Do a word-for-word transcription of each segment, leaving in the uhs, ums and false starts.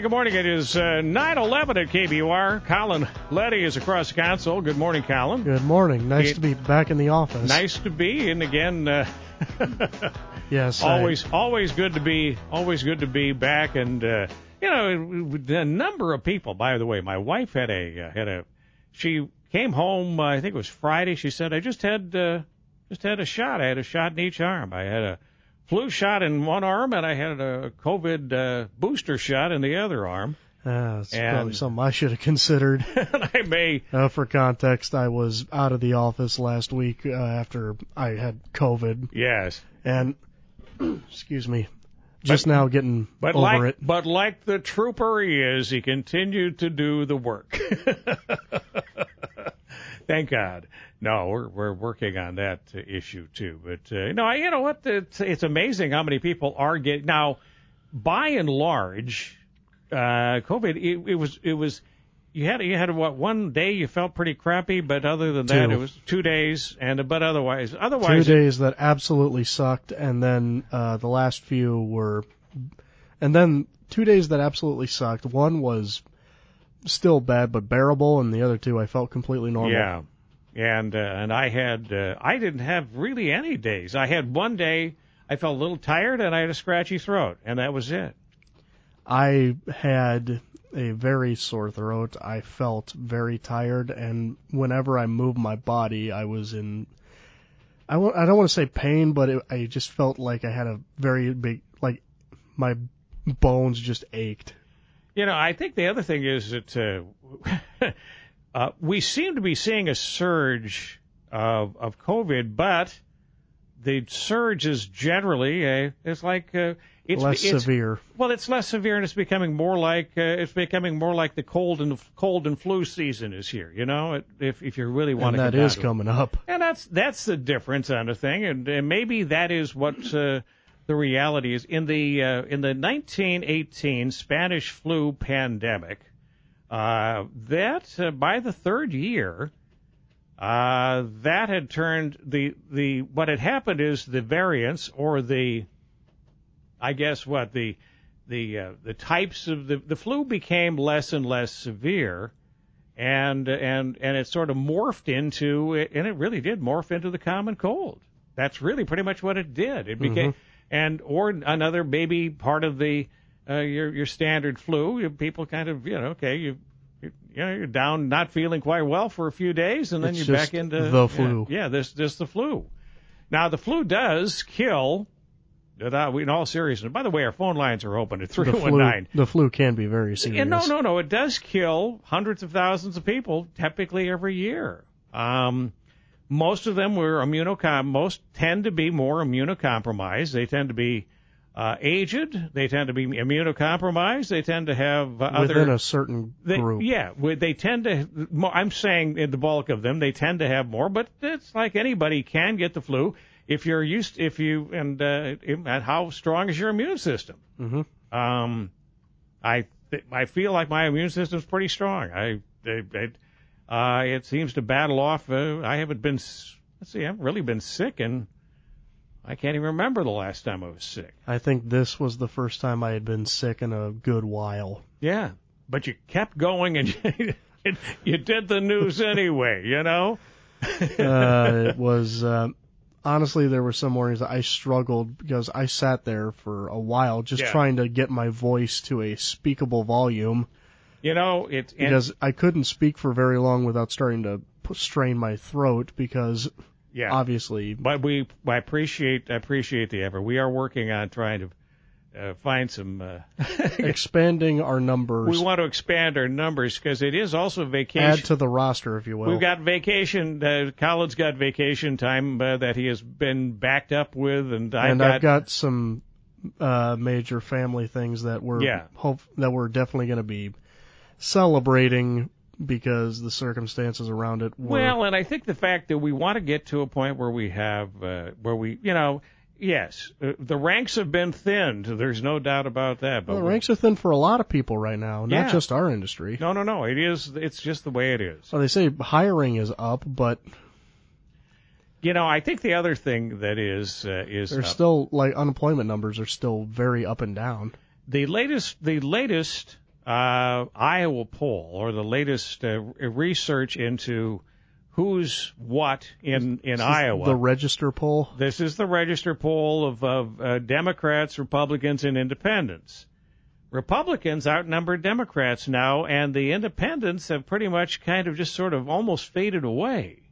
Hey, good morning. It is uh, nine eleven at K B U R. Colin Letty is across the console. Good morning, Colin. Good morning. Nice it, to be back in the office. Nice to be, and again, uh, yes, always, I, always good to be, always good to be back. And uh, you know, a number of people. By the way, my wife had a uh, had a. She came home. Uh, I think it was Friday. She said, "I just had uh, just had a shot. I had a shot in each arm. I had a flu shot in one arm, and I had a COVID uh, booster shot in the other arm." Uh, it's and, probably something I should have considered. I may. Uh, for context, I was out of the office last week uh, after I had COVID. Yes. And, excuse me, just but, now getting but over like, it. But like the trooper he is, he continued to do the work. Thank God. No, we're we're working on that uh, issue too. But uh, no, you know what? It's, it's amazing how many people are getting now. By and large, uh, COVID. It, it was it was you had you had what one day you felt pretty crappy, but other than that, two. it was two days. And but otherwise, otherwise, two days that absolutely sucked, and then uh, the last few were, and then two days that absolutely sucked. One was still bad but bearable, and the other two I felt completely normal. Yeah, and uh, and I had uh, I didn't have really any days. I had one day I felt a little tired and I had a scratchy throat, and that was it. I had a very sore throat. I felt very tired, and whenever I moved my body, I was in. I w- I don't want to say pain, but it, I just felt like I had a very big, like my bones just ached. You know, I think the other thing is that uh, uh, we seem to be seeing a surge of of COVID, but the surge is generally uh, it's like uh, it's less it's, severe. Well, it's less severe, and it's becoming more like uh, it's becoming more like the cold and cold and flu season is here. You know, it, if if you really want and to, that is coming up, and that's that's the difference on the thing, and, and maybe that is what. Uh, The reality is in the uh, in the nineteen eighteen Spanish flu pandemic, uh, that uh, by the third year, uh, that had turned the the what had happened is the variants or the, I guess what the the uh, the types of the the flu became less and less severe, and and and it sort of morphed into and it really did morph into the common cold. That's really pretty much what it did. It became. Mm-hmm. And or another maybe part of the uh, your your standard flu. People kind of you know okay you you know you're down not feeling quite well for a few days and then it's you're just back into the flu. Yeah, yeah, this this the flu. Now the flu does kill. Uh, in all seriousness, by the way, our phone lines are open at three one nine. The flu can be very serious. No, no, no. It does kill hundreds of thousands of people typically every year. Um, Most of them were immunocom. Most tend to be more immunocompromised. They tend to be uh, aged. They tend to be immunocompromised. They tend to have uh, other within a certain they, group. Yeah, they tend to. I'm saying in the bulk of them, they tend to have more. But it's like anybody can get the flu if you're used. If you and uh, and how strong is your immune system? Mm-hmm. Um, I I feel like my immune system's pretty strong. I. I, I Uh, it seems to battle off. Uh, I haven't been, let's see, I haven't really been sick, and I can't even remember the last time I was sick. I think this was the first time I had been sick in a good while. Yeah, but you kept going, and you, you did the news anyway, you know? uh, it was, uh, honestly, there were some mornings that I struggled because I sat there for a while just yeah. trying to get my voice to a speakable volume. You know, it's because I couldn't speak for very long without starting to strain my throat because yeah. obviously. But we, I appreciate, I appreciate the effort. We are working on trying to uh, find some uh, expanding our numbers. We want to expand our numbers because it is also vacation. Add to the roster, if you will. We've got vacation. Uh, Colin's got vacation time uh, that he has been backed up with, and I've and got, I've got some uh, major family things that we're yeah. hope that we're definitely going to be celebrating because the circumstances around it were... Well, and I think the fact that we want to get to a point where we have, uh, where we, you know, yes, uh, the ranks have been thinned. There's no doubt about that. But well, the ranks are thin for a lot of people right now, not yeah. just our industry. No, no, no. It is, it's just the way it is. Well, they say hiring is up, but... You know, I think the other thing that is, uh, is... There's up. still, like, unemployment numbers are still very up and down. The latest, the latest... uh, Iowa poll, or the latest uh, research into who's what in, in This Iowa. Is the Register poll? This is the Register poll of, of uh, Democrats, Republicans, and Independents. Republicans outnumber Democrats now, and the Independents have pretty much kind of just sort of almost faded away.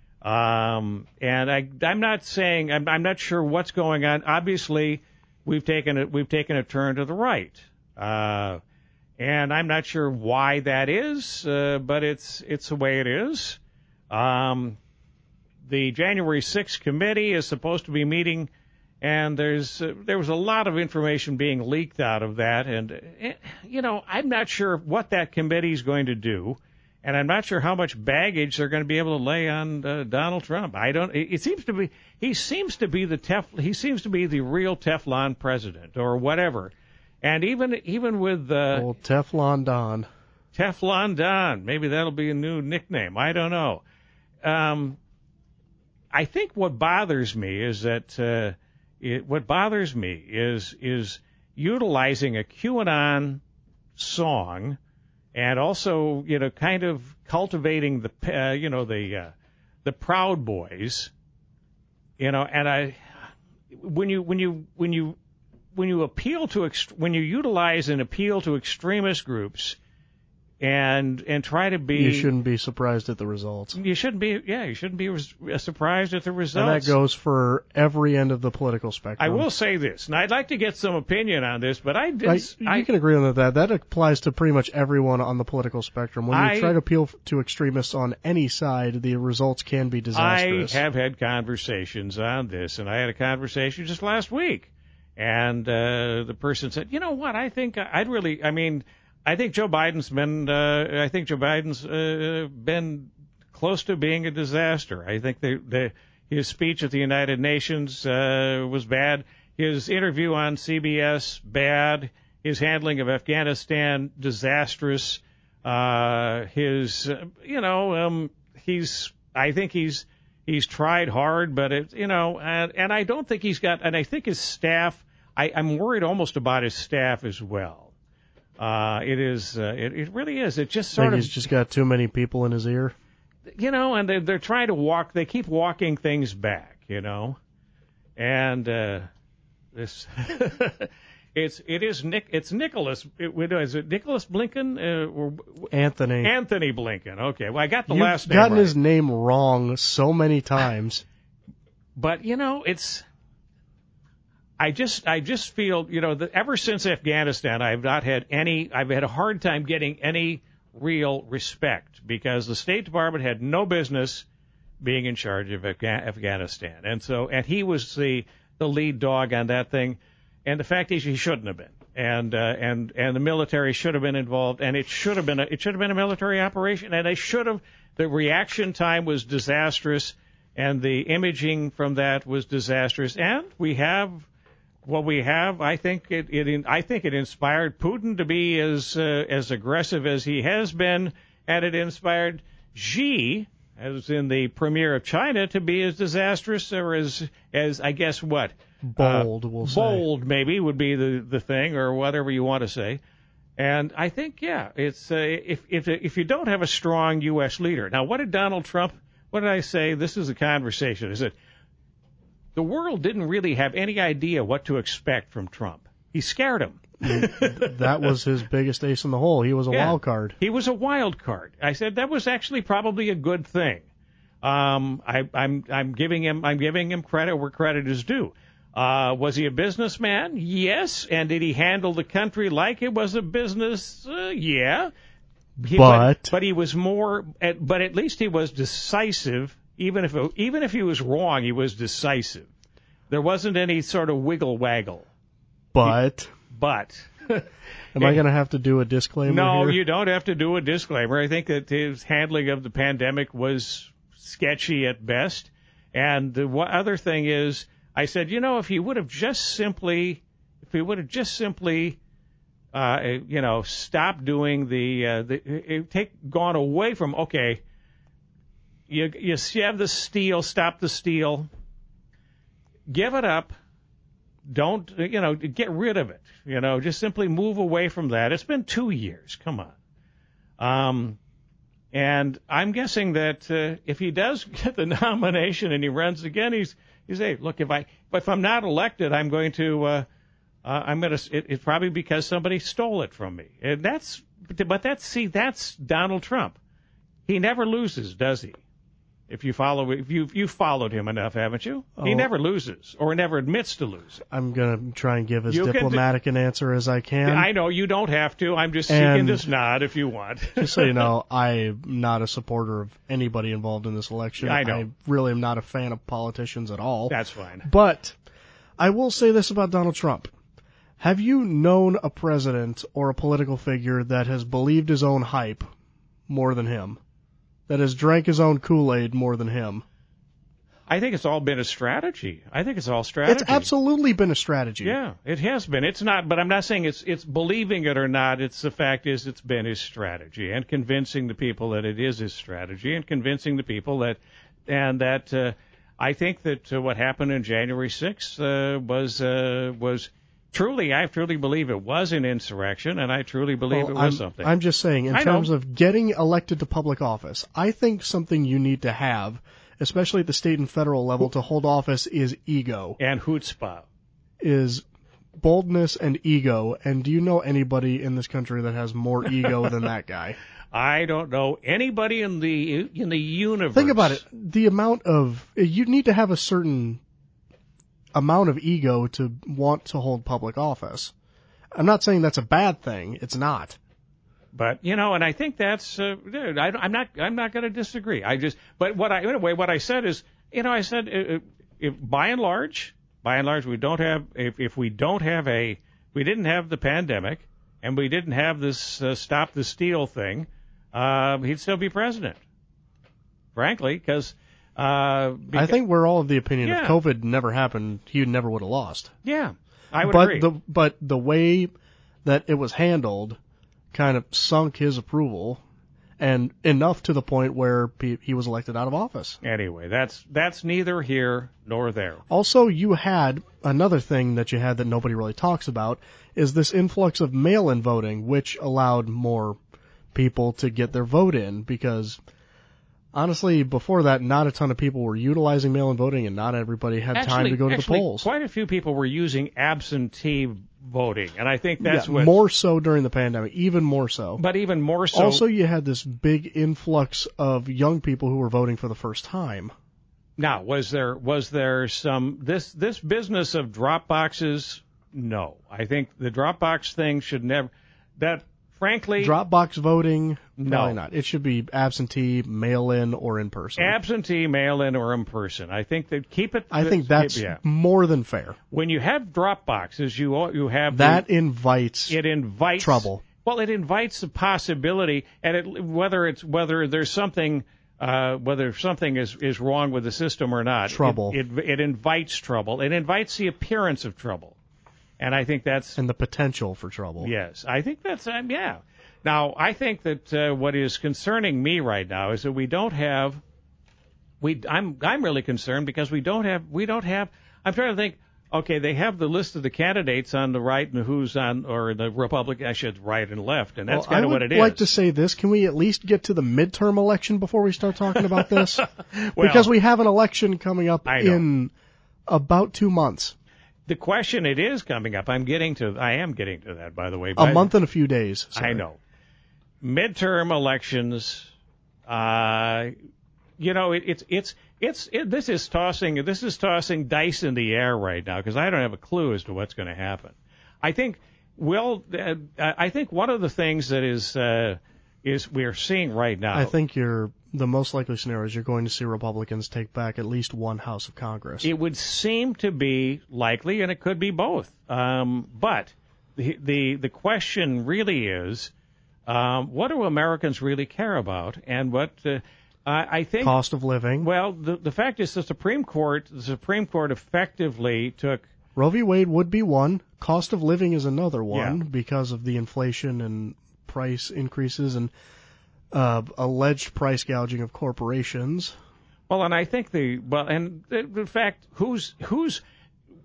Um, and I, I'm not saying I'm, I'm not sure what's going on. Obviously, we've taken a, we've taken a turn to the right, uh, and I'm not sure why that is, uh, but it's it's the way it is. Um, the January sixth committee is supposed to be meeting. And there's uh, there was a lot of information being leaked out of that, and uh, you know I'm not sure what that committee is going to do, and I'm not sure how much baggage they're going to be able to lay on uh, Donald Trump. I don't. It, it seems to be he seems to be the tef he seems to be the real Teflon president or whatever, and even even with uh, Old Teflon Don. Teflon Don, maybe that'll be a new nickname. I don't know. Um, I think what bothers me is that. Uh, It, what bothers me is is utilizing a QAnon song, and also you know kind of cultivating the uh, you know the uh, the Proud Boys, you know. And I when you when you when you when you appeal to ext- when you utilize and appeal to extremist groups, and and try to be You shouldn't be surprised at the results. You shouldn't be yeah you shouldn't be res- surprised at the results. And that goes for every end of the political spectrum. I will say this, and I'd like to get some opinion on this, but I did. I, I, you can agree on that. That applies to pretty much everyone on the political spectrum. When you I, try to appeal to extremists on any side, the results can be disastrous. I have had conversations on this, and I had a conversation just last week, and uh, the person said, "You know what? I think I'd really. I mean." I think Joe Biden's been. Uh, I think Joe Biden's uh, been close to being a disaster. I think the, the his speech at the United Nations uh, was bad. His interview on C B S bad. His handling of Afghanistan disastrous. Uh, his, uh, you know, um, he's. I think he's he's tried hard, but it, you know, and, and I don't think he's got. And I think his staff. I, I'm worried almost about his staff as well. Uh, it is, uh, it, it really is. It just sort think of. He's just got too many people in his ear. You know, and they're, they're trying to walk, they keep walking things back, you know. And, uh, this, it's, it is Nick, it's Nicholas, it, is it Nicholas Blinken? Uh, or, Anthony. Anthony Blinken. Okay. Well, I got the You've last name gotten right. his name wrong so many times. But, you know, it's, I just, I just feel, you know, that ever since Afghanistan, I've not had any, I've had a hard time getting any real respect because the State Department had no business being in charge of Afga- Afghanistan. And so, and he was the, the lead dog on that thing. And the fact is he shouldn't have been. And, uh, and, and the military should have been involved, and it should have been, a, it should have been a military operation, and they should have, the reaction time was disastrous, and the imaging from that was disastrous. And we have, What we have, I think it, it, I think it inspired Putin to be as uh, as aggressive as he has been, and it inspired Xi, as in the premier of China, to be as disastrous or as as I guess what bold, uh, we'll say. bold maybe would be the the thing, or whatever you want to say. And I think yeah, it's uh, if if if you don't have a strong U S leader. Now, what did Donald Trump? What did I say? This is a conversation. Is it? The world didn't really have any idea what to expect from Trump. He scared him. That was his biggest ace in the hole. He was a yeah, wild card. He was a wild card. I said that was actually probably a good thing. Um, I, I'm I'm giving him I'm giving him credit where credit is due. Uh, was he a businessman? Yes. And did he handle the country like it was a business? Uh, yeah. He, but but but he was more. But at least he was decisive. Even if it, even if he was wrong, he was decisive. There wasn't any sort of wiggle waggle. But he, but am I going to have to do a disclaimer? No, here? you don't have to do a disclaimer. I think that his handling of the pandemic was sketchy at best. And the other thing is, I said, you know, if he would have just simply, if he would have just simply, uh, you know, stopped doing the, uh, the take gone away from okay. You you have the steal, stop the steal, give it up, don't, you know, get rid of it. You know, just simply move away from that. It's been two years. Come on. Um, and I'm guessing that uh, if he does get the nomination and he runs again, he's he's hey, look, if I if I'm not elected, I'm going to uh, uh, I'm going to it, it's probably because somebody stole it from me. And that's but that's see that's Donald Trump. He never loses, does he? If you follow, if you you followed him enough, haven't you? Oh, he never loses or never admits to losing. I'm gonna try and give as You can diplomatic d- an answer as I can. I know you don't have to. I'm just And seeking this nod if you want. Just so you know, I'm not a supporter of anybody involved in this election. I know. I really am not a fan of politicians at all. That's fine. But I will say this about Donald Trump. Have you known a president or a political figure that has believed his own hype more than him? That has drank his own Kool-Aid more than him? I think it's all been a strategy. I think it's all strategy. It's absolutely been a strategy. Yeah, it has been. It's not, but I'm not saying it's it's believing it or not. It's the fact is it's been his strategy and convincing the people that it is his strategy and convincing the people that and that uh, I think that uh, what happened on January sixth uh, was uh, was truly, I truly believe it was an insurrection, and I truly believe Well, it was I'm, something. I'm just saying, in I terms know. of getting elected to public office, I think something you need to have, especially at the state and federal level, to hold office is ego, And chutzpah. is boldness and ego. And do you know anybody in this country that has more ego than that guy? I don't know anybody in the in the universe. Think about it. The amount of you need to have a certain amount of ego to want to hold public office. I'm not saying that's a bad thing. It's not. But you know, and I think that's uh, I, I'm not I'm not going to disagree. I just but what I anyway what I said is you know I said uh, if by and large by and large we don't have if if we don't have a we didn't have the pandemic and we didn't have this uh, stop the steal thing, uh, he'd still be president. Frankly, because. Uh, I think we're all of the opinion Yeah. if COVID never happened, he never would have lost. Yeah, I would but agree. the but the way that it was handled kind of sunk his approval, and enough to the point where he he was elected out of office. Anyway, that's that's neither here nor there. Also, you had another thing that you had that nobody really talks about is this influx of mail-in voting, which allowed more people to get their vote in because. Honestly, before that, not a ton of people were utilizing mail-in voting, and not everybody had Actually, time to go to actually, the polls. Quite a few people were using absentee voting, and I think that's yeah, what. more so during the pandemic, even more so. But even more so. Also, you had this big influx of young people who were voting for the first time. Now, was there was there some this this business of drop boxes? No, I think the drop box thing should never. That frankly, Dropbox voting, No. probably not. It should be absentee, mail-in, or in person. absentee, mail-in, or in person. I think that keep it. I think that's yeah. more than fair. When you have drop boxes, you you have That the, invites it invites trouble. Well, it invites the possibility, and it, whether it's whether there's something uh, whether something is, is wrong with the system or not, Trouble. It, it it invites trouble. It invites the appearance of trouble, and I think that's and the potential for trouble. yes. I think that's um, yeah. Now, I think that uh, what is concerning me right now is that we don't have we. I'm I'm really concerned because we don't have we don't have. I'm trying to think. Okay, they have the list of the candidates on the right and who's on, or the Republican, I should right and left, and that's Well, kind of I what it would is. like to say this. Can we at least get to the midterm election before we start talking about this? Well, because we have an election coming up I know. in about two months. the question it is coming up. I'm getting to. I am getting to that, by the way. A but month and a few days. Sorry. I know. Midterm elections. Uh, you know, it, it's it's it's it, this is tossing this is tossing dice in the air right now because I don't have a clue as to what's going to happen. I think well, uh, I think one of the things that is uh, is we're seeing right now. I think you're the most likely scenario is you're going to see Republicans take back at least one House of Congress. It would seem to be likely, and it could be both. Um, but the the the question really is, um, what do Americans really care about, and what uh, I, I think Cost of living. Well, the the fact is, the Supreme Court the Supreme Court effectively took. Roe v. Wade would be one. Cost of living is another one Yeah. because of the inflation and price increases and uh, alleged price gouging of corporations. Well, and I think the well, and in fact, who's who's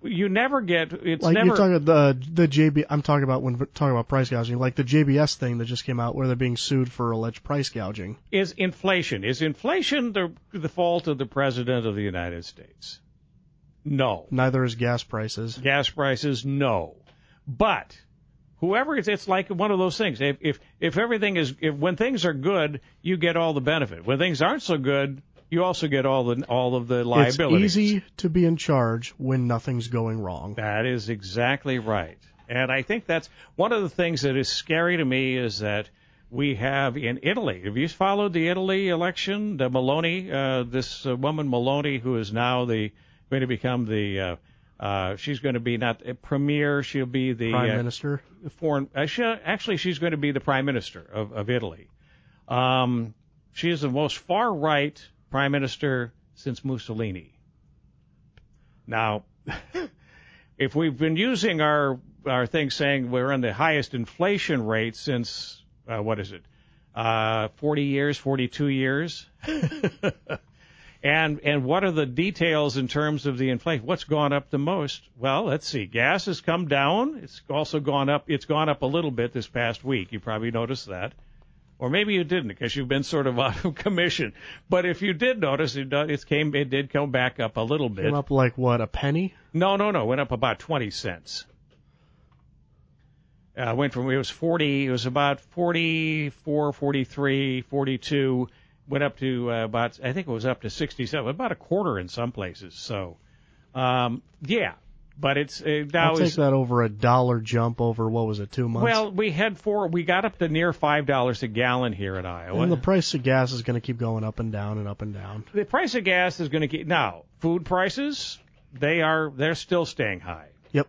you never get. It's like never. you're talking about the the J B. I'm talking about when we're talking about price gouging, like the J B S thing that just came out, where they're being sued for alleged price gouging. Is inflation is inflation the the fault of the president of the United States? No. Neither is gas prices. Gas prices, no. But whoever it's, it's like one of those things. If if if everything is if when things are good, you get all the benefit. When things aren't so good, you also get all the all of the liabilities. It's easy to be in charge when nothing's going wrong. That is exactly right. And I think that's one of the things that is scary to me is that we have in Italy. Have you followed the Italy election? The Meloni, uh, this uh, woman Meloni, who is now the going to become the uh, uh, she's going to be not a premier. She'll be the prime uh, minister. Foreign. Uh, she, actually, she's going to be the prime minister of, of Italy. Um, she is the most far right prime minister since Mussolini. Now, if we've been using our our thing saying we're in the highest inflation rate since uh, what is it, uh, forty years, forty-two years, and and what are the details in terms of the inflation? What's gone up the most? Well, let's see. Gas has come down. It's also gone up. It's gone up a little bit this past week. You probably noticed that. Or maybe you didn't because you've been sort of out of commission. But if you did notice, it, it came, it did come back up a little bit. Came up like what, a penny? No, no, no. Went up about twenty cents. Uh, went from it was forty. It was about forty-four, forty-three, forty-two. Went up to uh, about I think it was up to sixty-seven. About a quarter in some places. So, um, yeah. But it's uh, now I'll take is, that over a dollar jump over what was it, two months? Well, we had four. We got up to near five dollars a gallon here in Iowa. And the price of gas is going to keep going up and down and up and down. The price of gas is going to keep now. Food prices, they are they're still staying high. Yep.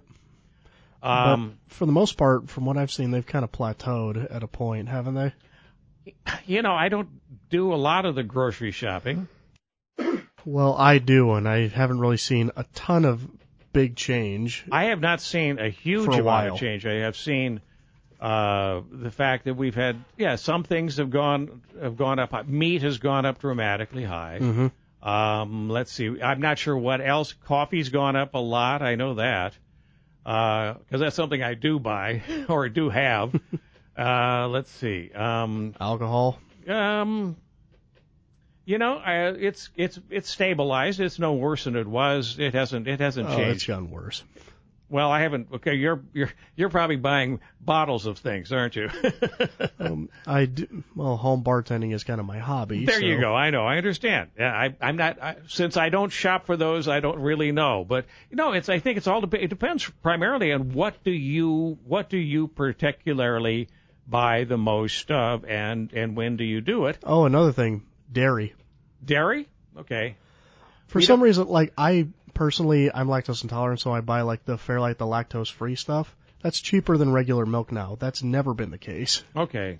Um, but for the most part, from what I've seen, they've kind of plateaued at a point, haven't they? You know, I don't do a lot of the grocery shopping. Well, I do, and I haven't really seen a ton of big change. I have not seen a huge a amount while. of change. I have seen uh, the fact that we've had, yeah, some things have gone have gone up. Meat has gone up dramatically high. Mm-hmm. Um, let's see. I'm not sure what else. Coffee's gone up a lot. I know that because uh, that's something I do buy or do have. uh, let's see. Um, Alcohol. Um. You know, uh, it's it's it's stabilized. It's no worse than it was. It hasn't it hasn't oh, changed. It's gotten worse. Well, I haven't. Okay, you're you're you're probably buying bottles of things, aren't you? um, I do, well, home bartending is kind of my hobby. There so. you go. I know. I understand. Yeah, I, I'm not I, since I don't shop for those. I don't really know. But you know, it's I think it's all it depends primarily on what do you what do you particularly buy the most of, and and when do you do it? Oh, another thing. Dairy. Dairy? Okay. For we some don't... reason, like, I personally, I'm lactose intolerant, so I buy, like, the Fairlight, the lactose-free stuff. That's cheaper than regular milk now. That's never been the case. Okay.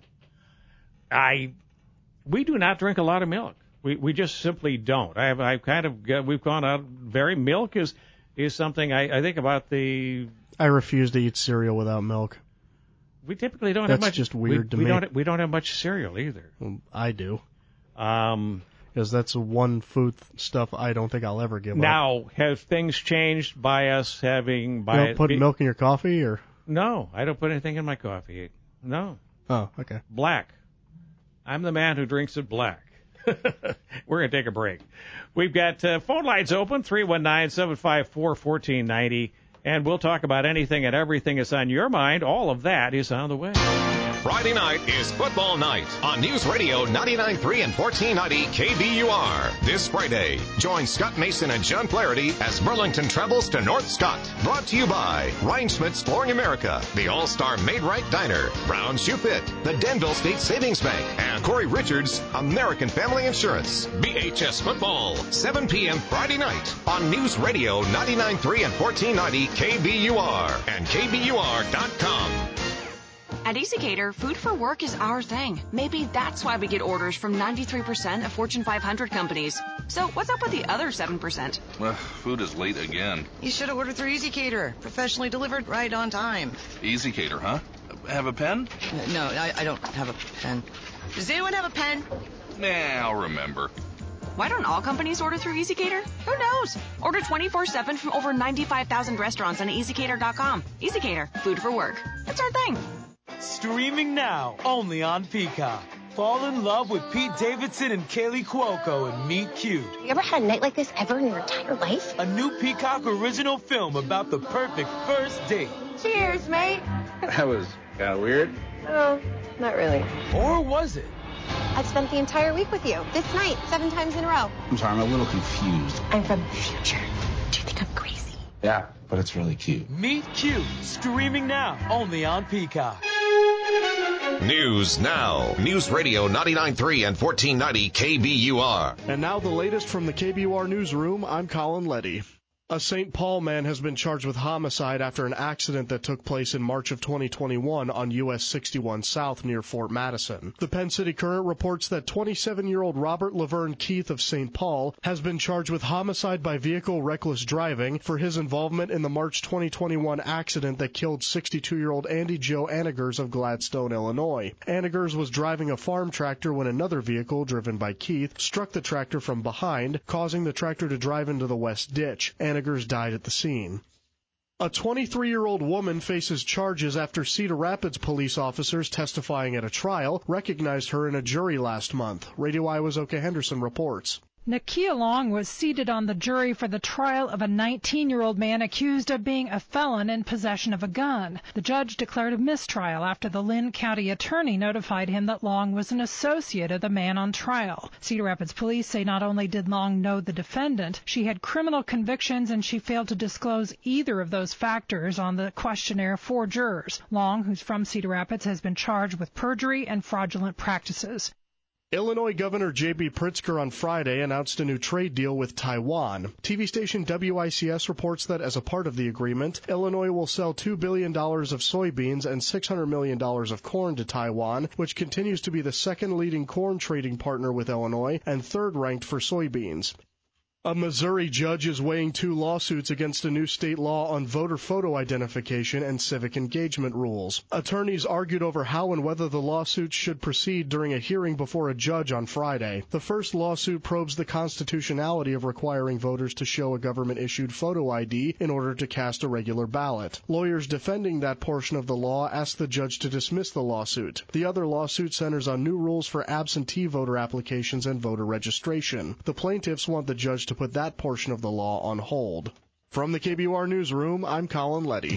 I, we do not drink a lot of milk. We we just simply don't. I have, I've kind of, got, we've gone out very, milk is, is something I, I think about the... I refuse to eat cereal without milk. We typically don't That's have much. just weird we, to we me. Don't, we don't have much cereal either. Well, I do. Um, because that's one food stuff I don't think I'll ever give now, up. Now, have things changed by us having... By you don't put be, milk in your coffee, or? No, I don't put anything in my coffee. No. Oh, okay. Black. I'm the man who drinks it black. We're going to take a break. We've got uh, phone lines open, three one nine, seven five four, one four nine zero, and we'll talk about anything and everything that's on your mind. All of that is on the way. Friday night is football night on News Radio ninety-nine point three and fourteen ninety K B U R. This Friday, join Scott Mason and John Flaherty as Burlington travels to North Scott. Brought to you by Reinschmidt's Flooring America, the All-Star Made Right Diner, Brown Shoe Fit, the Denville State Savings Bank, and Corey Richards, American Family Insurance. B H S Football, seven p.m. Friday night on News Radio ninety-nine point three and fourteen ninety K B U R and K B U R dot com. At EasyCater, food for work is our thing. Maybe that's why we get orders from ninety-three percent of Fortune five hundred companies. So what's up with the other seven percent? Well, food is late again. You should have ordered through EasyCater. Professionally delivered right on time. EasyCater, huh? Have a pen? No, I, I don't have a pen. Does anyone have a pen? Nah, I'll remember. Why don't all companies order through ezCater? Who knows? Order twenty-four seven from over ninety-five thousand restaurants on ez cater dot com. ezCater, food for work. It's our thing. Streaming now, only on Peacock. Fall in love with Pete Davidson and Kaylee Cuoco in Meet Cute. You ever had a night like this ever in your entire life? A new Peacock original film about the perfect first date. Cheers, mate. That was kind of weird. Oh, not really. Or was it? I've spent the entire week with you. This night, seven times in a row. I'm sorry, I'm a little confused. I'm from the future. Do you think I'm crazy? Yeah, but it's really cute. Meet Cute, streaming now, only on Peacock. News now. News Radio ninety-nine point three and fourteen ninety K B U R. And now the latest from the K B U R newsroom. I'm Colin Letty. A Saint Paul man has been charged with homicide after an accident that took place in March of twenty twenty-one on U S sixty-one South near Fort Madison. The Penn City Current reports that twenty-seven-year-old Robert Laverne Keith of Saint Paul has been charged with homicide by vehicle reckless driving for his involvement in the March twenty twenty-one accident that killed sixty-two-year-old Andy Joe Anagers of Gladstone, Illinois. Anagers was driving a farm tractor when another vehicle, driven by Keith, struck the tractor from behind, causing the tractor to drive into the west ditch. Anagers died at the scene. A twenty-three-year-old woman faces charges after Cedar Rapids police officers testifying at a trial recognized her in a jury last month. Radio Iowa's Oka Henderson reports. Nakia Long was seated on the jury for the trial of a nineteen-year-old man accused of being a felon in possession of a gun. The judge declared a mistrial after the Lynn County attorney notified him that Long was an associate of the man on trial. Cedar Rapids police say not only did Long know the defendant, she had criminal convictions and she failed to disclose either of those factors on the questionnaire for jurors. Long, who's from Cedar Rapids, has been charged with perjury and fraudulent practices. Illinois Governor J B Pritzker on Friday announced a new trade deal with Taiwan. T V station W I C S reports that as a part of the agreement, Illinois will sell two billion dollars of soybeans and six hundred million dollars of corn to Taiwan, which continues to be the second leading corn trading partner with Illinois and third ranked for soybeans. A Missouri judge is weighing two lawsuits against a new state law on voter photo identification and civic engagement rules. Attorneys argued over how and whether the lawsuits should proceed during a hearing before a judge on Friday. The first lawsuit probes the constitutionality of requiring voters to show a government-issued photo I D in order to cast a regular ballot. Lawyers defending that portion of the law asked the judge to dismiss the lawsuit. The other lawsuit centers on new rules for absentee voter applications and voter registration. The plaintiffs want the judge to to put that portion of the law on hold. From the K B U R Newsroom, I'm Colin Letty.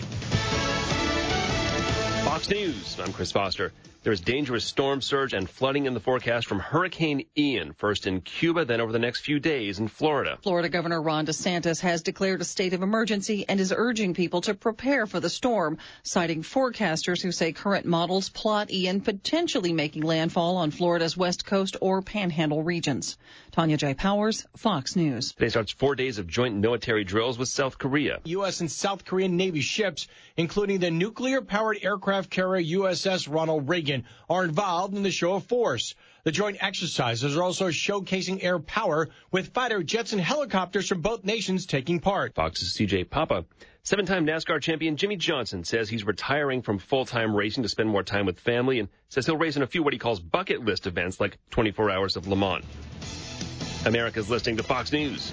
Fox News, I'm Chris Foster. There's dangerous storm surge and flooding in the forecast from Hurricane Ian, first in Cuba, then over the next few days in Florida. Florida Governor Ron DeSantis has declared a state of emergency and is urging people to prepare for the storm, citing forecasters who say current models plot Ian potentially making landfall on Florida's west coast or panhandle regions. Tanya J. Powers, Fox News. Today starts four days of joint military drills with South Korea. U S and South Korean Navy ships, including the nuclear-powered aircraft carrier U S S Ronald Reagan, are involved in the show of force. The joint exercises are also showcasing air power, with fighter jets and helicopters from both nations taking part. Fox's C J Papa. Seven-time NASCAR champion Jimmy Johnson says he's retiring from full-time racing to spend more time with family and says he'll race in a few what he calls bucket list events like twenty-four hours of Le Mans. America's listening to Fox News.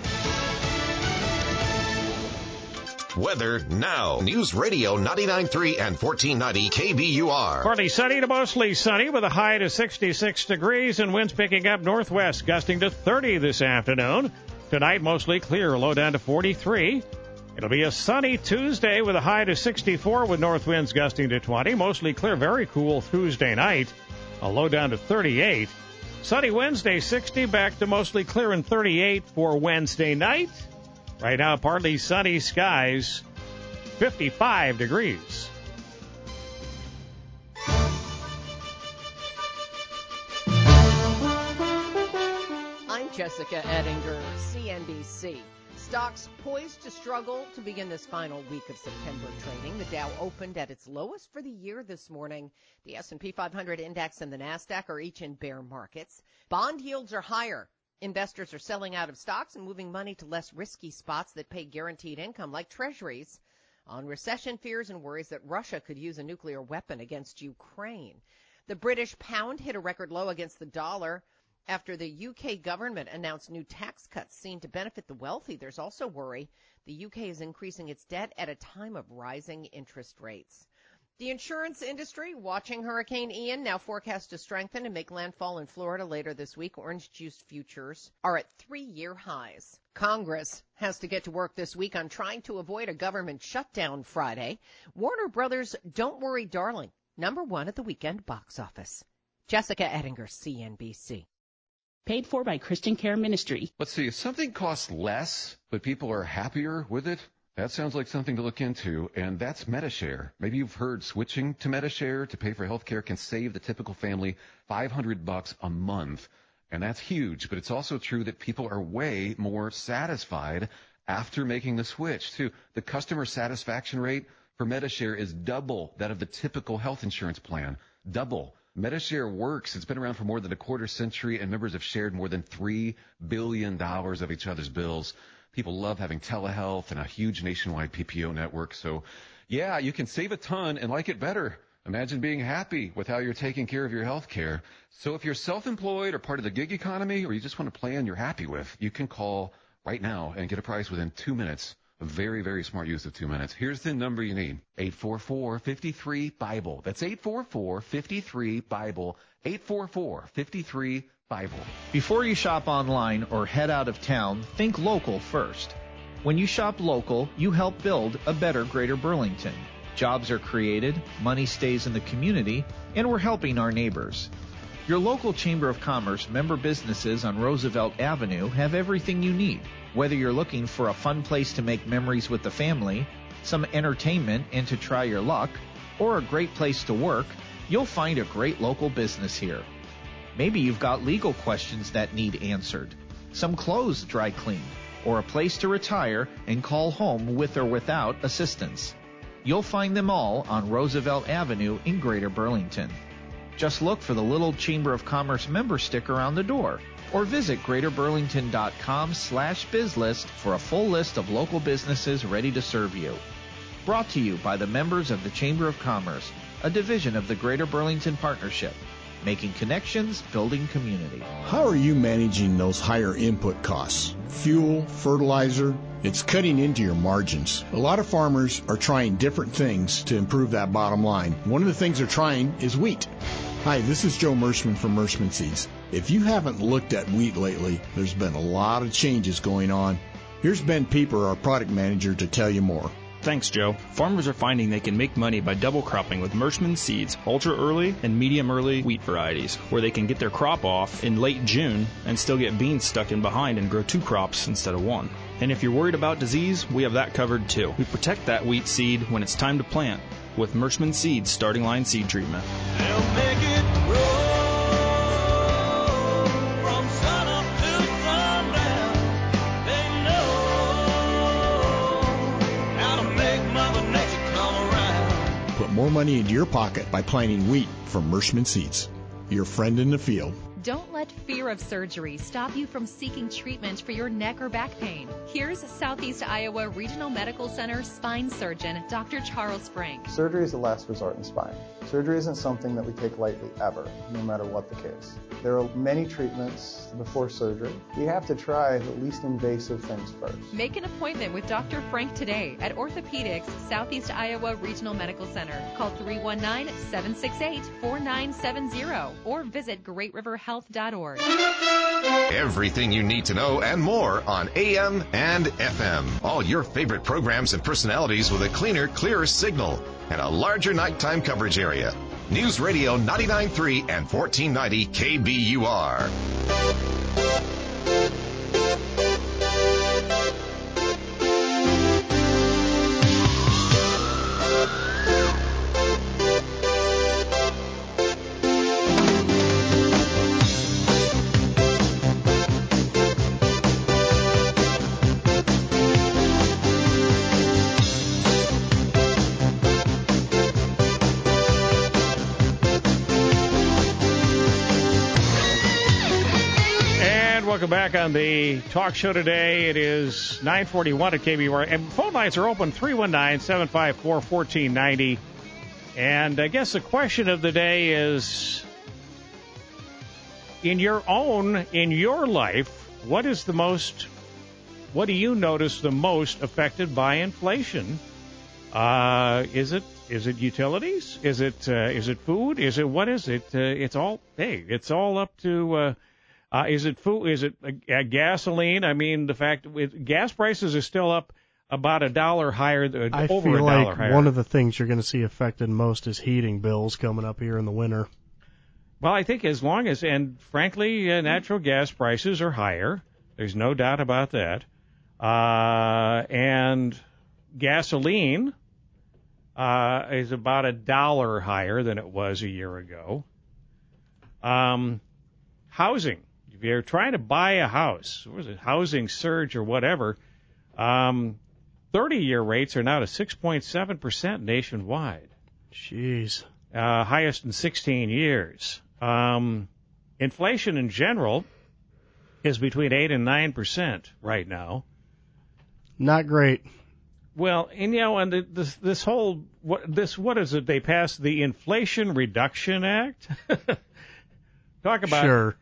Weather now. News Radio ninety-nine point three and fourteen ninety K B U R. Partly sunny to mostly sunny with a high to sixty-six degrees and winds picking up northwest, gusting to thirty this afternoon. Tonight, mostly clear, low down to forty-three. It'll be a sunny Tuesday with a high to sixty-four with north winds gusting to twenty. Mostly clear, very cool Tuesday night, a low down to thirty-eight. Sunny Wednesday, sixty, back to mostly clear and thirty-eight for Wednesday night. Right now, partly sunny skies, fifty-five degrees. I'm Jessica Ettinger, C N B C. Stocks poised to struggle to begin this final week of September trading. The Dow opened at its lowest for the year this morning. The S and P five hundred index and the NASDAQ are each in bear markets. Bond yields are higher. Investors are selling out of stocks and moving money to less risky spots that pay guaranteed income, like treasuries, on recession fears and worries that Russia could use a nuclear weapon against Ukraine. The British pound hit a record low against the dollar. After the U K government announced new tax cuts seen to benefit the wealthy, there's also worry the U K is increasing its debt at a time of rising interest rates. The insurance industry watching Hurricane Ian, now forecast to strengthen and make landfall in Florida later this week. Orange juice futures are at three-year highs. Congress has to get to work this week on trying to avoid a government shutdown Friday. Warner Brothers' Don't Worry Darling, number one at the weekend box office. Jessica Ettinger, C N B C. Paid for by Christian Care Ministry. Let's see, if something costs less, but people are happier with it, that sounds like something to look into, and that's Medishare. Maybe you've heard switching to Medishare to pay for health care can save the typical family five hundred bucks a month, and that's huge, but it's also true that people are way more satisfied after making the switch, too. The customer satisfaction rate for Medishare is double that of the typical health insurance plan. Double. Medishare works. It's been around for more than a quarter century, and members have shared more than three billion dollars of each other's bills. People love having telehealth and a huge nationwide P P O network. So, yeah, you can save a ton and like it better. Imagine being happy with how you're taking care of your health care. So if you're self-employed or part of the gig economy, or you just want a plan you're happy with, you can call right now and get a price within two minutes. A very, very smart use of two minutes. Here's the number you need. eight four four, five three, BIBLE. That's eight four four, five three, BIBLE. eight four four, five three, BIBLE. Before you shop online or head out of town, think local first. When you shop local, you help build a better Greater Burlington. Jobs are created, money stays in the community, and we're helping our neighbors. Your local Chamber of Commerce member businesses on Roosevelt Avenue have everything you need. Whether you're looking for a fun place to make memories with the family, some entertainment and to try your luck, or a great place to work, you'll find a great local business here. Maybe you've got legal questions that need answered, some clothes dry cleaned, or a place to retire and call home with or without assistance. You'll find them all on Roosevelt Avenue in Greater Burlington. Just look for the little Chamber of Commerce member sticker on the door, or visit greater burlington dot com slash bizlist for a full list of local businesses ready to serve you. Brought to you by the members of the Chamber of Commerce, a division of the Greater Burlington Partnership, making connections, building community. How are you managing those higher input costs? Fuel, fertilizer, it's cutting into your margins. A lot of farmers are trying different things to improve that bottom line. One of the things they're trying is wheat. Hi, this is Joe Mershman from Mershman Seeds. If you haven't looked at wheat lately, there's been a lot of changes going on. Here's Ben Pieper, our product manager, to tell you more. Thanks, Joe. Farmers are finding they can make money by double cropping with Mershman Seeds, ultra early and medium early wheat varieties, where they can get their crop off in late June and still get beans stuck in behind and grow two crops instead of one. And if you're worried about disease, we have that covered too. We protect that wheat seed when it's time to plant with Mershman Seeds starting line seed treatment. They'll make it grow from sun up to sundown. They know how to make Mother Nature come around. Put more money into your pocket by planting wheat from Mershman Seeds. Your friend in the field. Don't let fear of surgery stop you from seeking treatment for your neck or back pain. Here's Southeast Iowa Regional Medical Center spine surgeon, Doctor Charles Frank. Surgery is the last resort in spine. Surgery isn't something that we take lightly ever, no matter what the case. There are many treatments before surgery. We have to try the least invasive things first. Make an appointment with Doctor Frank today at Orthopedics Southeast Iowa Regional Medical Center. Call three one nine, seven six eight, four nine seven zero or visit great river health dot org. Everything you need to know and more on A M and F M. All your favorite programs and personalities with a cleaner, clearer signal and a larger nighttime coverage area. News Radio ninety-nine point three and fourteen ninety K B U R. Welcome back on the talk show today. It is nine forty-one at K B U R. And phone lines are open, three one nine, seven five four, one four nine zero. And I guess the question of the day is, in your own, in your life, what is the most, what do you notice the most affected by inflation? Uh, is it is it utilities? Is it uh, is it food? Is it what is it? Uh, it's all hey, it's all up to. Uh, uh, is it food? Is it uh, gasoline? I mean, the fact with gas prices are still up about a dollar higher, uh, I over feel a dollar like higher. One of the things you're going to see affected most is heating bills coming up here in the winter. Well, I think as long as, and frankly, uh, natural gas prices are higher. There's no doubt about that. Uh, and gasoline uh, is about a dollar higher than it was a year ago. Um, housing. If you're trying to buy a house, what was it, housing surge or whatever, um, thirty-year rates are now to six point seven percent nationwide. Jeez. Uh, highest in sixteen years. Um, inflation in general is between eight and nine percent right now. Not great. Well, and you know, and the, this this whole what this what is it? They passed the Inflation Reduction Act. Talk about sure,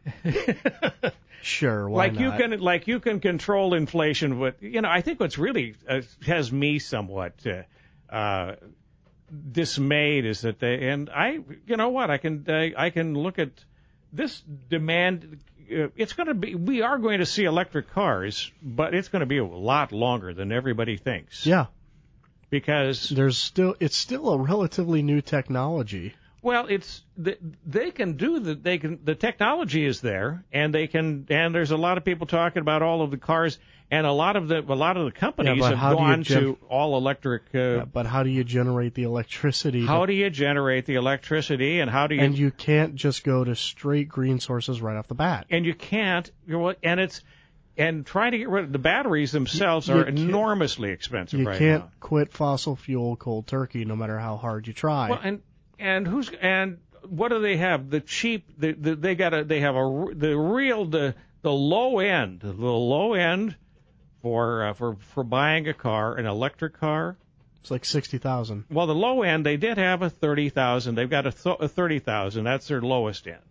sure. Why like not? you can like you can control inflation. But you know, I think what's really uh, has me somewhat uh, uh, dismayed is that they and I, you know what, I can uh, I can look at this demand. Uh, it's going to be. We are going to see electric cars, but it's going to be a lot longer than everybody thinks. Yeah, because there's still it's still a relatively new technology. Well, it's they can do the they can the technology is there, and they can and there's a lot of people talking about all of the cars, and a lot of the a lot of the companies yeah, have gone gen- to all electric. Uh, yeah, but how do you generate the electricity? How to, do you generate the electricity, and how do you? And you can't just go to straight green sources right off the bat. And you can't. You're, and it's and trying to get rid of the batteries themselves you, are you enormously expensive you right can't now. quit fossil fuel cold turkey, no matter how hard you try. Well, and and who's and what do they have? The cheap. The, the, they got a. They have a the real the the low end. The low end for uh, for for buying a car, an electric car. It's like sixty thousand. Well, the low end they did have a thirty thousand. They've got a, th- a thirty thousand. That's their lowest end.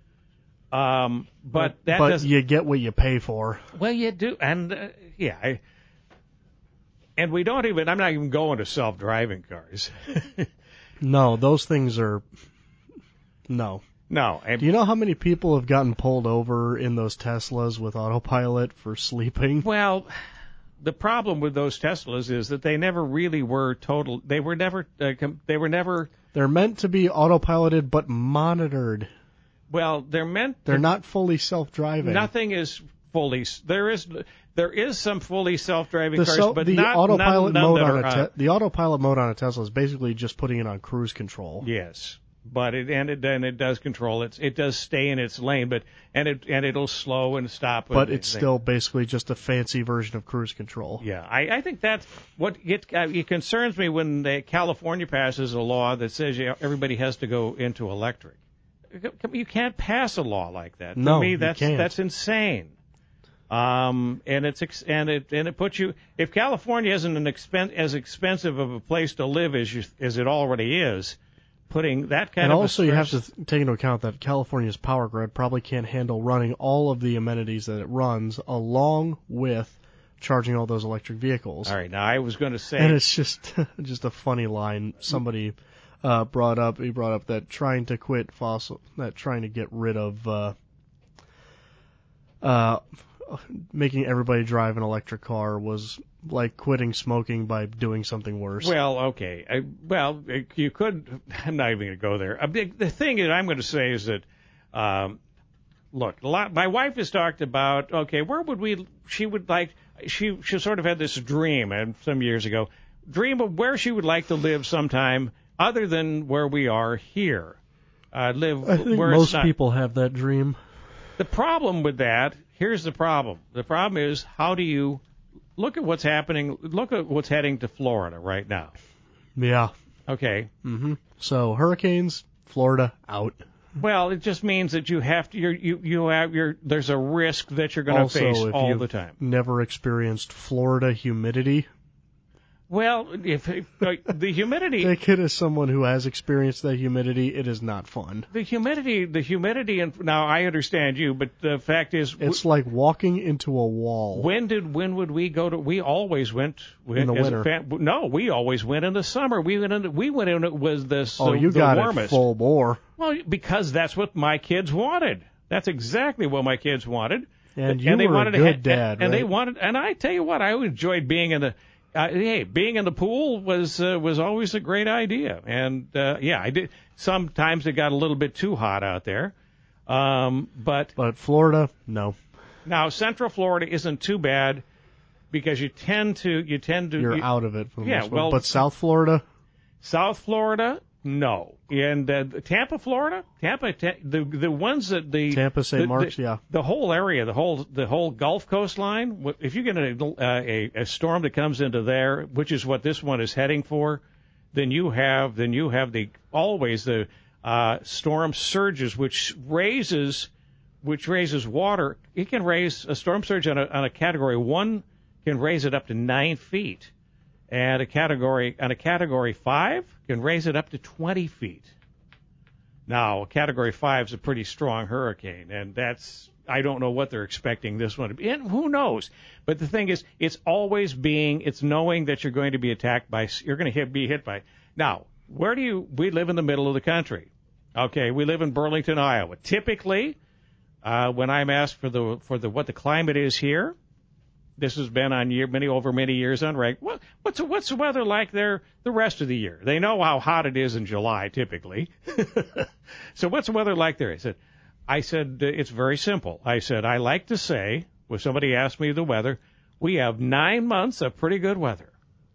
Um, but that but doesn't. You get what you pay for. Well, you do, and uh, yeah, I, and we don't even. I'm not even going to self-driving cars. No, those things are. No. No. I, Do you know how many people have gotten pulled over in those Teslas with autopilot for sleeping? Well, the problem with those Teslas is that they never really were total. They were never. Uh, com- they were never. They're meant to be autopiloted, but monitored. Well, they're meant. They're to, not fully self-driving. Nothing is fully. There is. There is some fully self-driving the cars, so, but the not autopilot none, none mode that on are, a te- uh, the autopilot mode on a Tesla is basically just putting it on cruise control. Yes. But it and it and it does control it. It does stay in its lane, but and it and it'll slow and stop. But and it's thing. still basically just a fancy version of cruise control. Yeah, I, I think that's what it, uh, it concerns me when the California passes a law that says you know, everybody has to go into electric. You can't pass a law like that. No, to me, that's you can't. that's insane. Um, and it's ex- and it and it puts you. If California isn't an expen- as expensive of a place to live as you, as it already is. Putting that kind and of also a you have stress- to th- take into account that California's power grid probably can't handle running all of the amenities that it runs, along with charging all those electric vehicles. All right, now I was going to say, and it's just just a funny line somebody uh, brought up. He brought up that trying to quit fossil, that trying to get rid of, uh, uh, making everybody drive an electric car was like quitting smoking by doing something worse. Well, okay. I, well, you could. I'm not even going to go there. A big, the thing that I'm going to say is that, um, look, a lot, my wife has talked about. Okay, where would we? She would like. She she sort of had this dream, and some years ago, dream of where she would like to live sometime other than where we are here. Uh, live I think where most it's not, people have that dream. The problem with that, here's the problem. The problem is how do you look at what's happening? Look at what's heading to Florida right now. Yeah. Okay. Mm-hmm. So hurricanes, Florida, out. Well, it just means that you have to. You're, you you have your. There's a risk that you're going to face if all you've the time. Never experienced Florida humidity. Well, if, if like, the humidity, Take it as someone who has experienced that humidity. It is not fun. the humidity, the humidity, and now I understand you, but the fact is, It's like walking into a wall. when did when would we go to? We always went In the as a winter. Fa- no, we always went in the summer. We went in. We went in. It was the Oh, you the got warmest. it full bore. Well, because that's what my kids wanted. That's exactly what my kids wanted. And you they were wanted a to good ha- dad, and, and they right? wanted. And I tell you what, I enjoyed being in the. Uh, hey, being in the pool was uh, was always a great idea. And uh, yeah, I did. Sometimes it got a little bit too hot out there. Um, but But Florida, no. now Central Florida isn't too bad because you tend to you tend to You're you- out of it for the yeah, most part. well, But South Florida, South Florida, no. And uh, Tampa, Florida, Tampa, ta- the the ones that the Tampa, Saint the- Mark's, the, yeah. the whole area, the whole the whole Gulf Coast line. wh- If you get a, uh, a a storm that comes into there, which is what this one is heading for, then you have then you have the always the uh, storm surges, which raises which raises water. It can raise a storm surge on a on a category one can raise it up to nine feet. And a category on a category five can raise it up to twenty feet. Now, a category five is a pretty strong hurricane, and that's I don't know what they're expecting this one to be. And who knows? But the thing is, it's always being, it's knowing that you're going to be attacked by, you're going to hit, be hit by. Now, where do you? We live in the middle of the country. Okay, we live in Burlington, Iowa. Typically, uh, when I'm asked for the for the what the climate is here. This has been on year many over many years on reg. What, what's what's the weather like there the rest of the year? They know how hot it is in July typically. So what's the weather like there? I said, I said uh, it's very simple. I said I like to say when somebody asks me the weather, we have nine months of pretty good weather.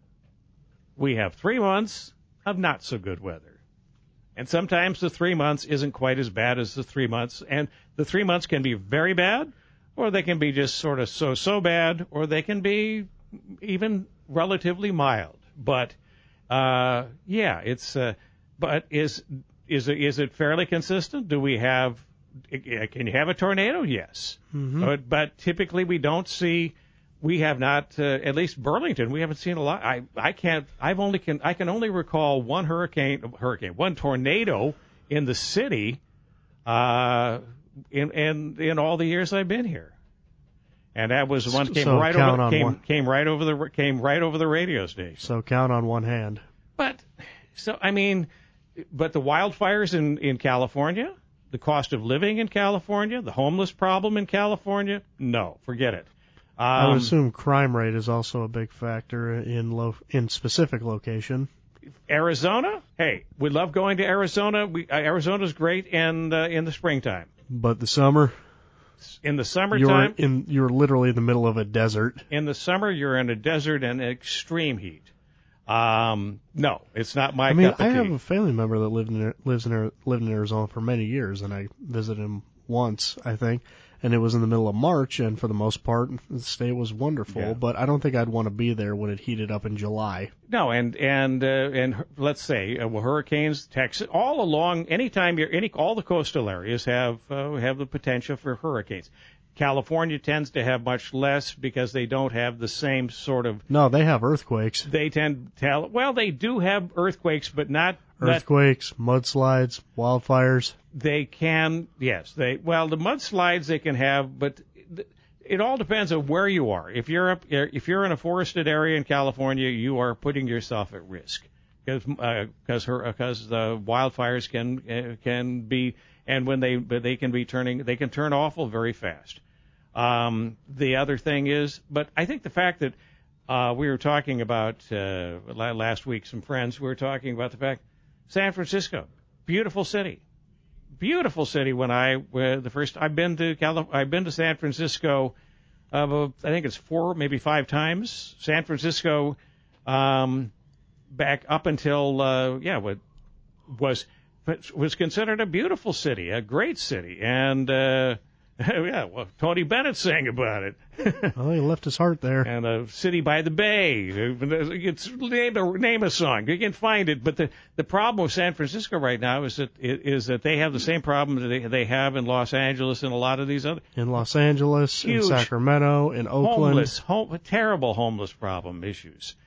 We have three months of not so good weather, and sometimes the three months isn't quite as bad as the three months, and the three months can be very bad. Or they can be just sort of so-so bad, or they can be even relatively mild. But uh, yeah, it's. Uh, but is is it, is it fairly consistent? Do we have? Can you have a tornado? Yes. Mm-hmm. But but typically we don't see. We have not. Uh, at least Burlington, we haven't seen a lot. I I can't. I've only can. I can only recall one hurricane. Hurricane. One tornado in the city. Uh, in in in all the years I've been here, and that was one came So right count over on came one. came right over the came right over the radio station. So count on one hand. But so I mean, but the wildfires in in California, the cost of living in California, the homeless problem in California, no, forget it. Um, I would assume crime rate is also a big factor in lo- in specific location. Arizona, hey, we love going to Arizona. We uh, Arizona's great in uh, in the springtime. But the summer, In the you're summertime, in you're literally in the middle of a desert. in the summer you're in a desert and extreme heat. Um, no, it's not my I mean, cup of I tea. have a family member that lived in lives in Ari- lived in Arizona for many years, and I visited him once, I think, and it was in the middle of March, and for the most part, the stay was wonderful. Yeah. But I don't think I'd want to be there when it heated up in July. No, and and uh, and hu- let's say uh, well, hurricanes, Texas, all along. Anytime you're any all the coastal areas have uh, have the potential for hurricanes. California tends to have much less because they don't have the same sort of. No, they have earthquakes, They tend to tell. Well, they do have earthquakes, but not. not earthquakes, mudslides, wildfires. They can, yes. They well, the mudslides they can have, but th- it all depends on where you are. If you're up, if you're in a forested area in California, you are putting yourself at risk because because because the wildfires can uh, can be, and when they but they can be turning they can turn awful very fast. Um, the other thing is, but I think the fact that uh, we were talking about uh, la- last week, some friends we were talking about the fact San Francisco, beautiful city. Beautiful city. When I uh, the first I've been to Cali- I've been to San Francisco, uh, I think it's four maybe five times. San Francisco, um, back up until uh, yeah, what was was considered a beautiful city, a great city, and uh, yeah, well, Tony Bennett sang about it. Oh, he left his heart there. And a city by the bay. It's name a, name a song. You can find it. But the the problem with San Francisco right now is that is that they have the same problem that they, they have in Los Angeles and a lot of these other In Los Angeles, Huge in Sacramento, in Oakland. homeless, home, terrible homeless problem issues.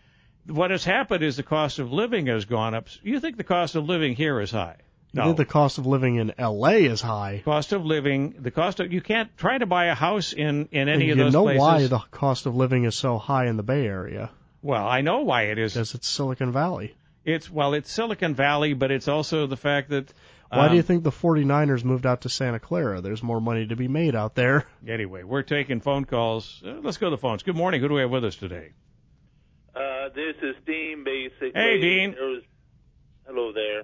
what has happened is the cost of living has gone up. You think the cost of living here is high? You No. think the cost of living in L A is high? Cost of living, the cost of you can't try to buy a house in in any and of you those know places. why the cost of living is so high in the Bay Area? Well, I know why it is. Because it's Silicon Valley. It's well, it's Silicon Valley, but it's also the fact that. Um, Why do you think the forty-niners moved out to Santa Clara? There's more money to be made out there. Anyway, we're taking phone calls. Uh, let's go to the phones. Good morning. Who do we have with us today? Uh, this is Dean, basically. Hey, Dean. There was, hello there.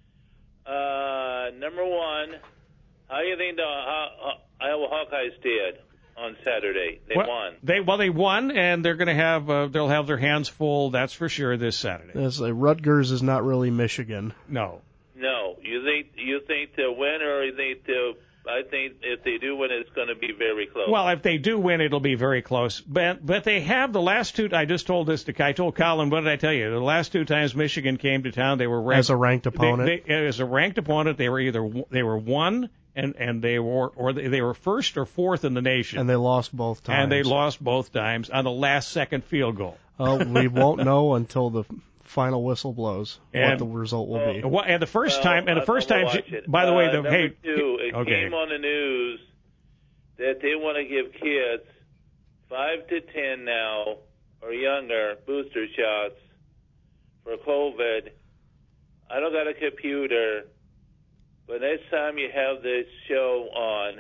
Uh, number one, how do you think the uh, Iowa Hawkeyes did on Saturday? They well, won. They well, they won, and they're going to have uh, they'll have their hands full. That's for sure this Saturday. Yes, uh, Rutgers is not really Michigan. No. No, you think you think they'll win, or you think they'll? I think if they do win, it's going to be very close. Well, if they do win, it'll be very close. But but they have the last two. I just told this to I told Colin. What did I tell you? The last two times Michigan came to town, they were ranked, as a ranked opponent. They, they, as a ranked opponent, they were either they were one and and they were or they, they were first or fourth in the nation. And they lost both times. And they lost both times on the last second field goal. Oh, we won't know until the final whistle blows and, what the result will be. Well, and the first well, time, and the first time, by the uh, way, the number hey, two, it okay. came on the news that they want to give kids five to ten now or younger booster shots for COVID. I don't got a computer, but next time you have this show on,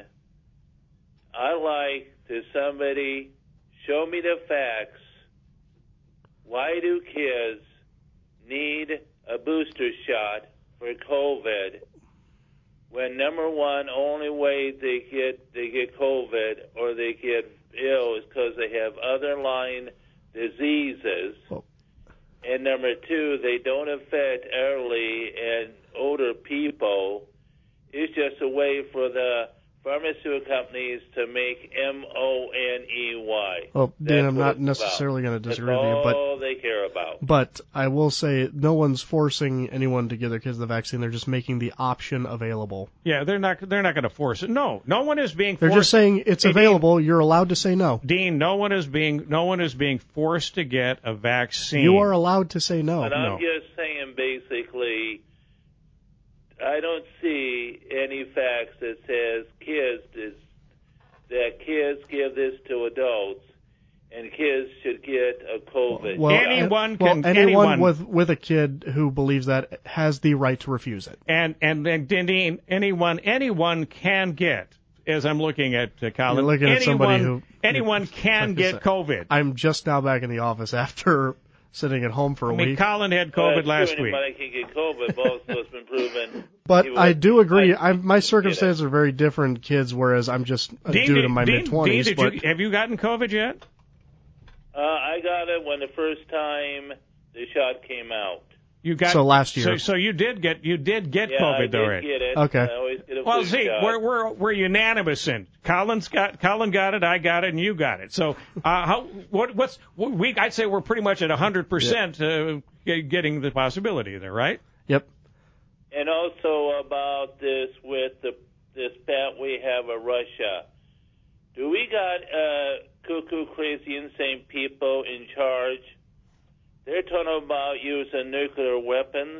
I like to somebody show me the facts. Why do kids need a booster shot for COVID when, number one, only way they get they get COVID or they get ill is because they have underlying diseases, oh. and number two, they don't affect elderly and older people. It's just a way for the pharmaceutical companies to make M O N E Y. Well, Dan, That's I'm not necessarily going to disagree with you, but That's all they care about. But I will say, no one's forcing anyone to give their kids the vaccine. They're just making the option available. Yeah, they're not. They're not going to force it. No, no one is being. They're forced. just saying it's hey, available. Dean, you're allowed to say no. Dean, no one is being. No one is being forced to get a vaccine. You are allowed to say no. But I'm no. just saying, basically, I don't see any facts that says kids is, that kids give this to adults, and kids should get a COVID. Well, anyone well, can. anyone, anyone with with a kid who believes that has the right to refuse it. And and and Dean, anyone anyone can get. As I'm looking at uh, Colin, You're looking anyone, at somebody who anyone can get COVID. I'm just now back in the office after sitting at home for a I mean, week. Colin had COVID well, last true, week. Anybody can get COVID, but also it's been proven. But I do agree. I, my circumstances are very different, kids, whereas I'm just a Dean, dude in my Dean, mid-twenties. Dean, But you, have you gotten COVID yet? Uh, I got it when the first time the shot came out. You got so last year. So, so you did get you did get yeah, COVID I did already. Get it. Okay. I always get a Well, flu see, shot. we're we're we're unanimous in. Colin's got Colin got it, I got it, and you got it. So, uh, how what what's we? I'd say we're pretty much at a hundred percent getting the possibility there, right? Yep. And also about this with the this pat we have of Russia. Do we got uh, cuckoo, crazy, insane people in charge? They're talking about using nuclear weapons.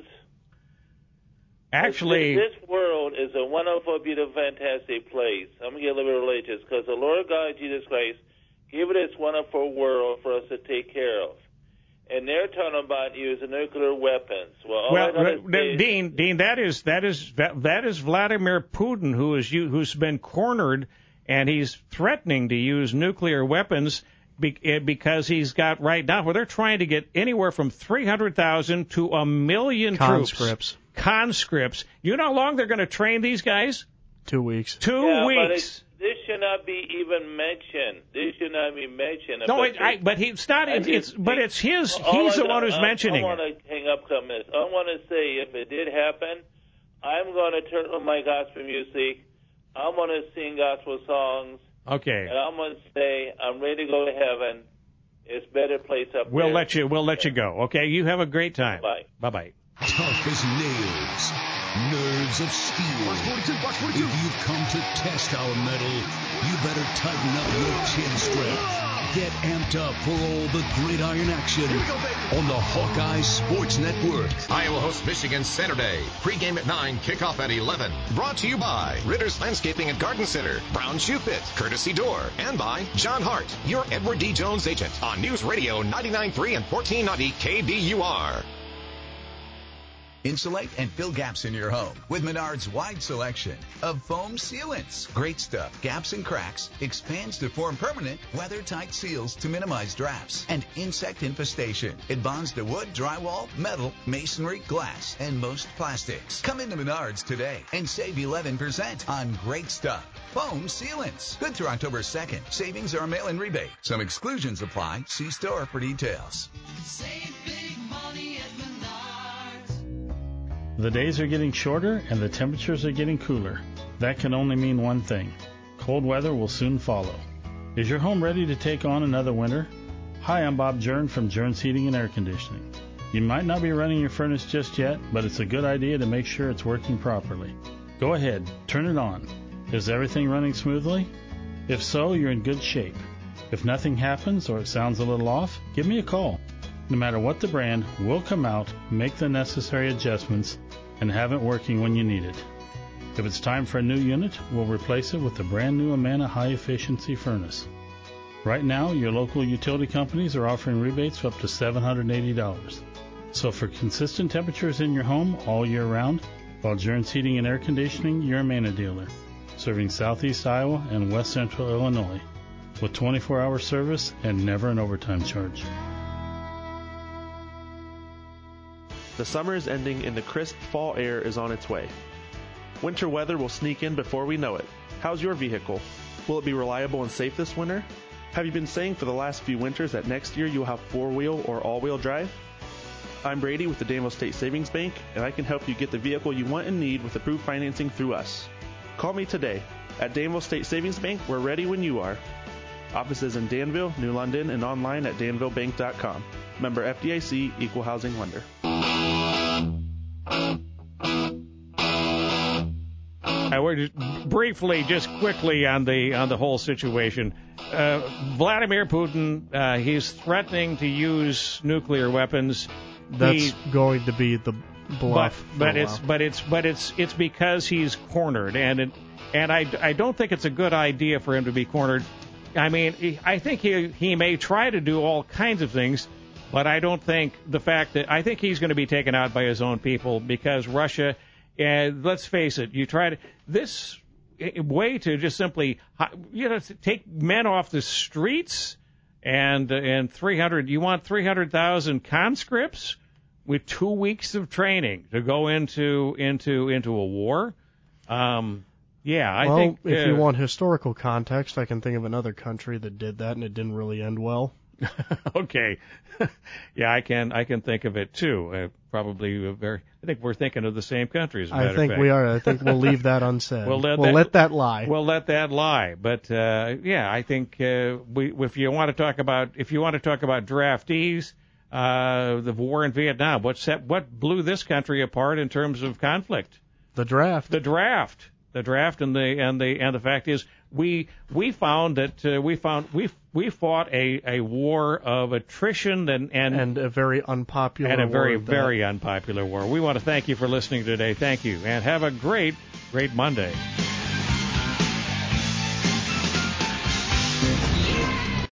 Actually, this, this world is a wonderful, beautiful, fantastic place. I'm going to get a little bit religious because the Lord God Jesus Christ gave it this wonderful world for us to take care of. And they're talking about using nuclear weapons. Well, all well I gotta uh, say Dean, Dean, that is that is that is Vladimir Putin who is who's been cornered, and he's threatening to use nuclear weapons. Because he's got right now, where they're trying to get anywhere from three hundred thousand to a million conscripts. troops. Conscripts. You know how long they're going to train these guys? Two weeks. Two yeah, weeks. But it, this should not be even mentioned. This should not be mentioned. No, but, it, I, but he's not. It, it's but it's his. He's I, the one who's I, mentioning I want it. to hang up some minutes. I want to say if it did happen, I'm going to turn on my gospel music. I'm going to sing gospel songs. Okay. And I'm going to say, I'm ready to go to heaven. It's a better place up we'll there. let you. We'll let you go. Okay. You have a great time. Bye. Bye. Bye. Tough as nails, nerves of steel. If you've come to test our metal, you better tighten up your chin strap. Get amped up for all the gridiron action on the Hawkeye Sports Network. Iowa hosts Michigan Saturday. Pre-game at nine, kickoff at eleven. Brought to you by Ritter's Landscaping and Garden Center, Brown Shoe Pit, Courtesy Door, and by John Hart, your Edward D. Jones agent on News Radio ninety-nine point three and fourteen ninety K B U R. Insulate and fill gaps in your home with Menard's wide selection of foam sealants. Great stuff. Gaps and cracks expands to form permanent, weather-tight seals to minimize drafts and insect infestation. It bonds to wood, drywall, metal, masonry, glass, and most plastics. Come into Menard's today and save eleven percent on great stuff. Foam sealants. Good through October second. Savings are a mail-in rebate. Some exclusions apply. See store for details. Save big money at Menards. The days are getting shorter and the temperatures are getting cooler. That can only mean one thing. Cold weather will soon follow. Is your home ready to take on another winter? Hi, I'm Bob Jern from Jern's Heating and Air Conditioning. You might not be running your furnace just yet, but it's a good idea to make sure it's working properly. Go ahead, turn it on. Is everything running smoothly? If so, you're in good shape. If nothing happens or it sounds a little off, give me a call. No matter what the brand, we'll come out, make the necessary adjustments, and have it working when you need it. If it's time for a new unit, we'll replace it with the brand new Amana High Efficiency Furnace. Right now, your local utility companies are offering rebates of up to seven hundred eighty dollars. So for consistent temperatures in your home all year round, call Jern's Heating and Air Conditioning, your Amana dealer, serving southeast Iowa and west central Illinois, with twenty-four hour service and never an overtime charge. The summer is ending and the crisp fall air is on its way. Winter weather will sneak in before we know it. How's your vehicle? Will it be reliable and safe this winter? Have you been saying for the last few winters that next year you'll have four-wheel or all-wheel drive? I'm Brady with the Danville State Savings Bank, and I can help you get the vehicle you want and need with approved financing through us. Call me today. At Danville State Savings Bank, we're ready when you are. Offices in Danville, New London, and online at danville bank dot com. Member F D I C, Equal Housing Lender. Uh, we're just briefly, just quickly on the on the whole situation. Uh, Vladimir Putin, uh, he's threatening to use nuclear weapons. That's he, going to be the bluff. But, but it's but it's but it's it's because he's cornered, and it, and I, I don't think it's a good idea for him to be cornered. I mean, he, I think he he may try to do all kinds of things. But I don't think the fact that I think he's going to be taken out by his own people because Russia, uh, let's face it, you try to this way to just simply, you know, take men off the streets and and three hundred, you want three hundred thousand conscripts with two weeks of training to go into into into a war. Um, yeah, I well, think if uh, you want historical context, I can think of another country that did that and it didn't really end well. Okay, yeah, I can I can think of it too. Uh, probably a very. I think we're thinking of the same countries. I think we are. I think we'll leave that unsaid. We'll let, we'll that, let that lie. We'll let that lie. But uh, yeah, I think uh, we if you want to talk about if you want to talk about draftees, uh, the war in Vietnam, what set what blew this country apart in terms of conflict? The draft. The draft. The draft and the and the and the fact is we we found that uh, we found we we fought a, a war of attrition and, and and a very unpopular and a very war very unpopular war. We want to thank you for listening today. Thank you and have a great great Monday.